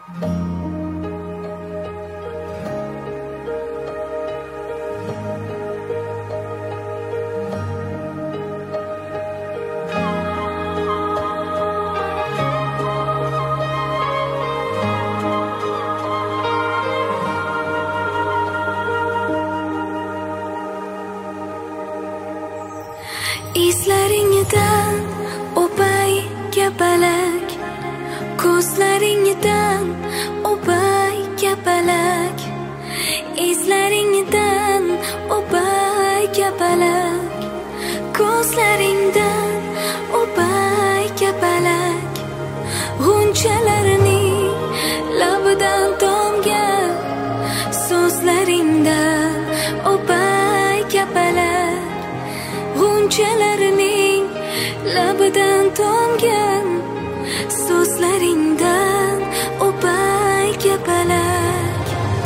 Izlaringdan o'pay kapalak, ko'zlaringdan o'pay kapalak, izlaringdan o'pay kapalak, ko'zlaringdan o'pay kapalak, g'unchalarning labidan tomgan so'zlaringdan o'pay kapalak, g'unchalarning labidan tomgan so'zlaringdan o'pay kapalak.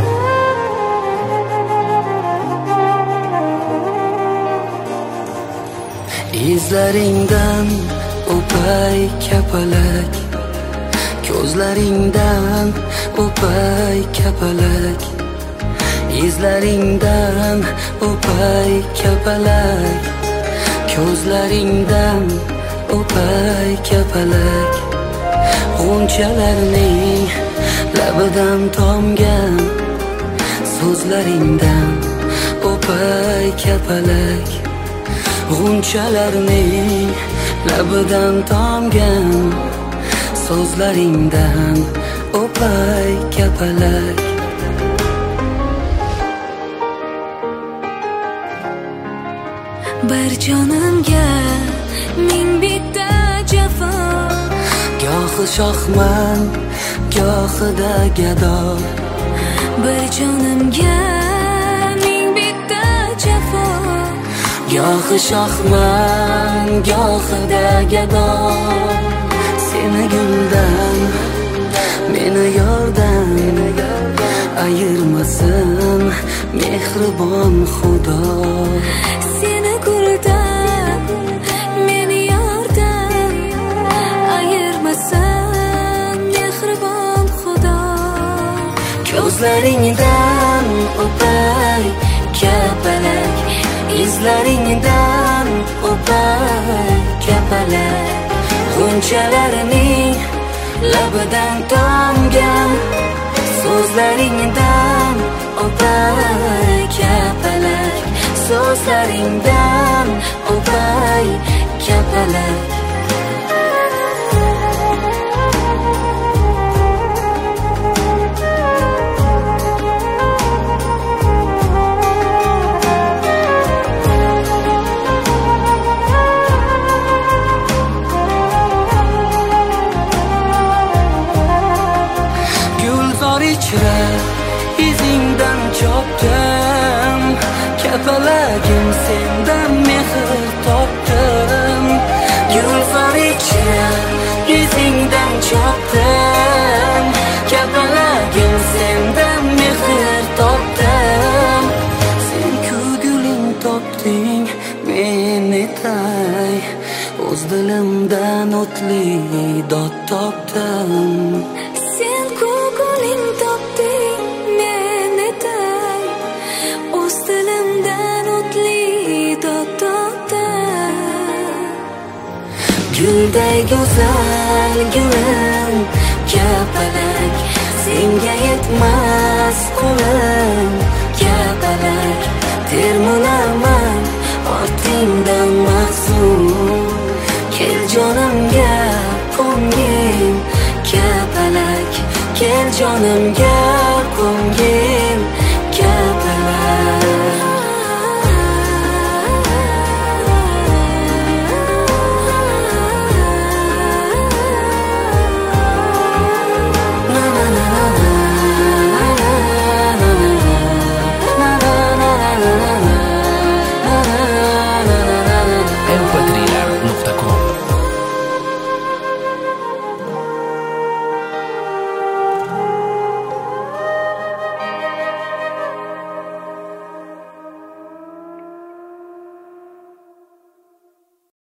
Izlaringdan o'pay kapalak, ko'zlaringdan o'pay kapalak, izlaringdan o'pay kapalak, ko'zlaringdan o'pay kapalak, g'unchalarning labidan tomgan so'zlaringdan o'pay kapalak, g'unchalarning labidan tomgan so'zlaringdan o'pay kapalak. Bir jonimga ming bitta jafo, gohi shohman gohida gado. bir jonimga ming bitta jafo, gohi shohman gohida gado. Seni guldan meni yordan ayirmasin mehribon Xudo. seni guldan meni yordan ayirmasin mehribon Xudo. Ko'zlaringdan o'pay kapalak, izlaringdan o'pay kapalak, g'unchalarning labidan tomgan so'zlaringdan o'pay kapalak, so'zlaringdan o'pay kapalak. Ichra izingdan chopdim, kapalagim sendan mehr topdim. Gulzor ichra izingdan chopdim, kapalagim sendan mehr topdim. Sen ku guling topding men etay, o'z dilimdan o'tli dod topdim. Gulday go'zal gulim kapalak, senga yetmas qo'lim kapalak. Termunaman ortingdan mahzun, kel jonimga qo'ngin kapalak, kel jonimga qo'ngin